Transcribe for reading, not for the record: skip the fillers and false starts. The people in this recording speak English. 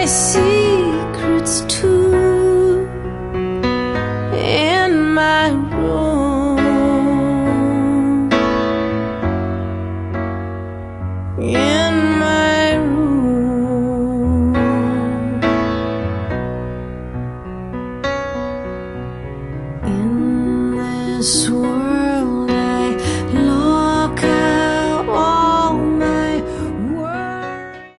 my secrets too in my room, in my room. In this world